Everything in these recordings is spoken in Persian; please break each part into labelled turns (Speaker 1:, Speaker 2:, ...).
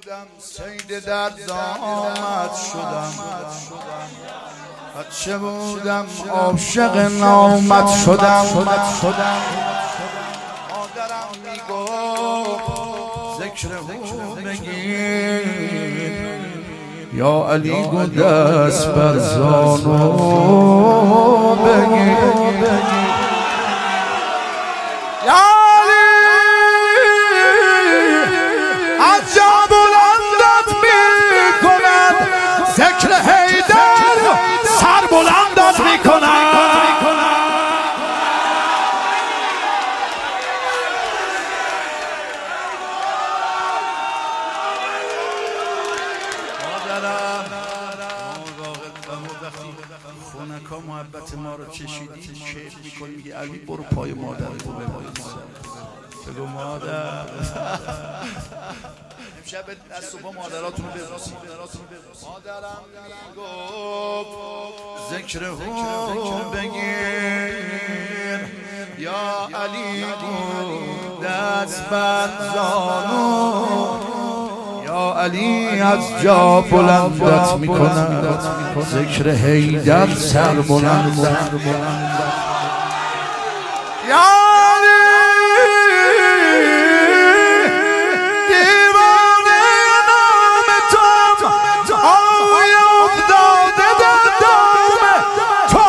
Speaker 1: سید درد آمد شدم بچه بودم عاشق نامت شدم مادرم میگفت ذکر او بگیر یا علی گو دست بر زانو بگیر یا علی از جا بلندت میکند ذکر حیدر سر بلندت میکند خونکا محبت ما رو چشیدی کیف میکنی میگی علی برو پای مادر تو بگو مادر امشب از صبح مادراتون رو ببوسید مادرم میگفت ذکر او بگیر یا علی دست بر زانو یا علی از جا بلندت میکنم ذکر حیدر سر بلندت یا علی دیوانه نام تو آی افتاده در دام تو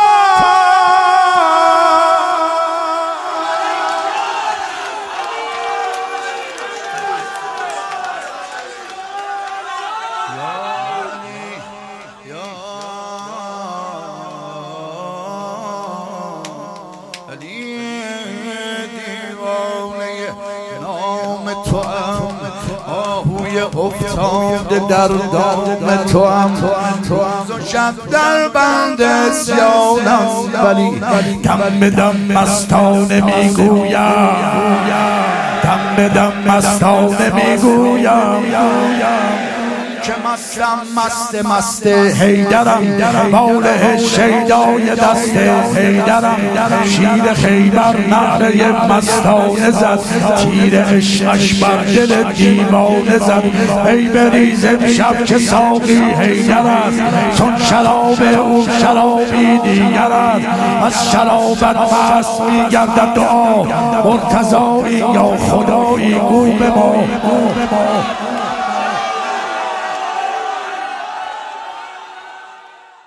Speaker 1: افتاده در دام تو هم روز و شب در بند سیانم ولی دم به دم مستانه میگویم دم به دم مستانه میگویم که مست حیدرم باله شیدای دست حیدرم شیر خیبر نعره مستانه زد تیر عشقش بر دل دیوانه زد ای بریز امشب که ساقی حیدر است چون شراب او شرابی دیگر است از شرابت مست میگردد دعا مرتضایی یا خدایی گو به ما